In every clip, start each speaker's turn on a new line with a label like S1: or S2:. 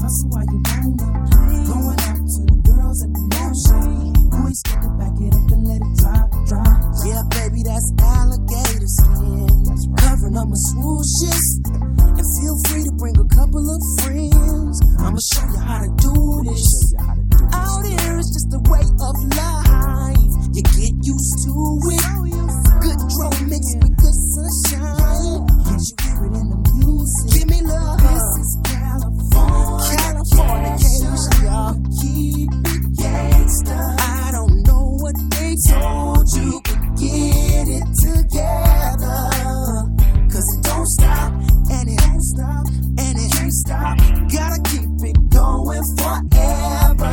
S1: hustle while you wanna. Going out to the girls at the motion. You ain't scared to back it up and let it drop. Yeah, baby, that's alligator skin. Covering up my swooshes. And feel free to bring a couple of friends. I'ma show you how to do this. Out here, it's just a way of life. You get used to it. Good drum mixed with good sunshine. Can't you hear it in the music? Give me love. This is California. Californication, y'all. Keep it gangsta. I don't know what they told you, but get it together. 'Cause it don't stop, and it don't stop, and it can't stop. Gotta keep it going forever.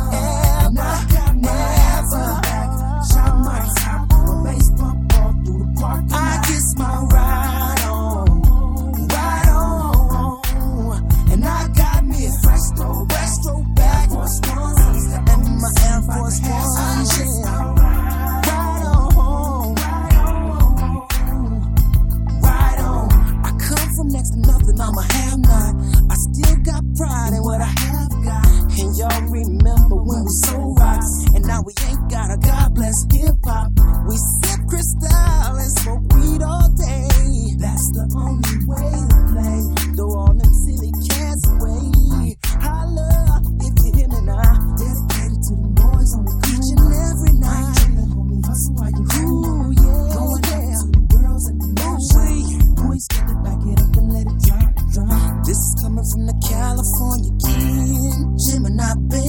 S1: I'm a have not. I still got pride in what I have got. And y'all remember when we sold rocks, and now we ain't got a God bless hip hop. We sip crystal and smoke weed all day. That's the only way to play. Throw all them silly cats away. Holla if you hear me now. Dedicated to the boys on the beach and every night. Homie, hustle while you cool, yeah. Going out to the girls and the motion. You ain't scared to back it up and let it drop. This is coming from the California kid, Gemini.